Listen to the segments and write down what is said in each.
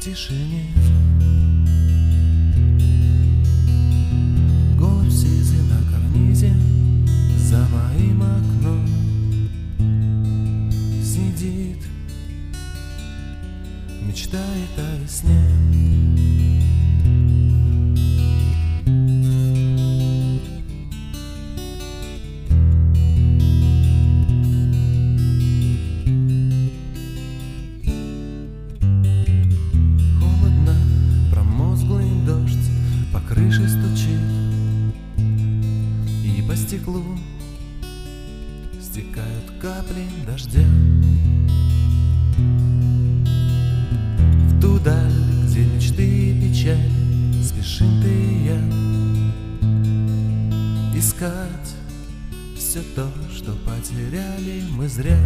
тишине. Голубь сизый на карнизе за моим окном сидит, мечтает о весне. Крыша стучит, и по стеклу стекают капли дождя в ту даль, где мечты и печаль. Спешим ты и я искать все то, что потеряли мы зря.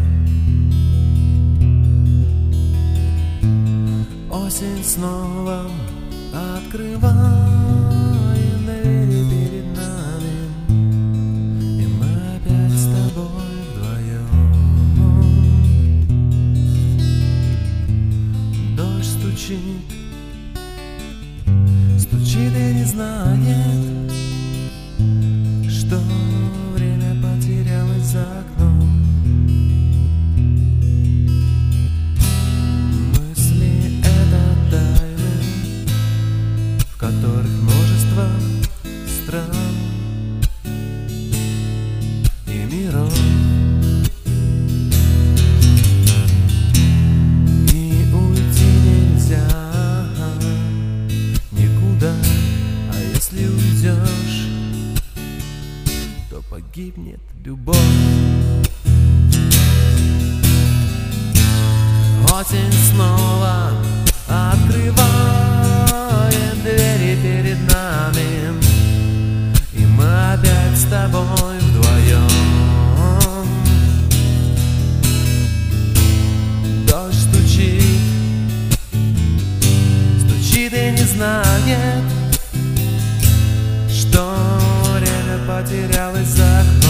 Осень снова открывает двери перед нами, и мы опять с тобой вдвоем. Дождь стучит, стучит и не знает, что время потерялось за окном. Мысли — это тайны, в которых множество стран и миров. И уйти нельзя никуда, а если уйдешь, то погибнет любовь. Осень снова открывает двери перед нами, и мы опять с тобой вдвоем. Дождь стучит, стучит и не знает, что время потерялось за окном.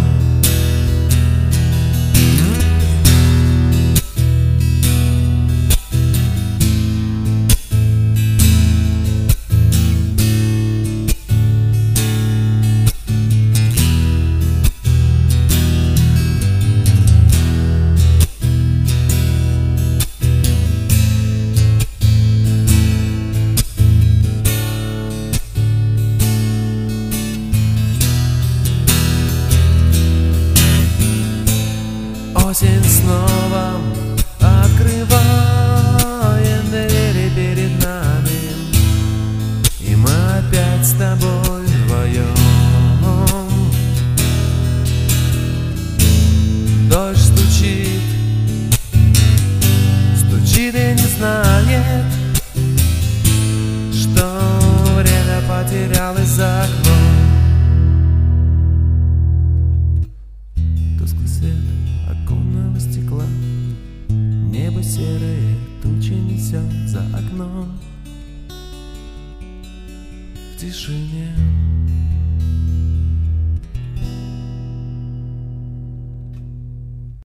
Осень снова открывает двери перед нами, и мы опять с тобой вдвоем. Дождь стучит, стучит и не знает, что время потерялось за окном. Тусклый свет оконного стекла, небо серое, тучи несет за окном. В тишине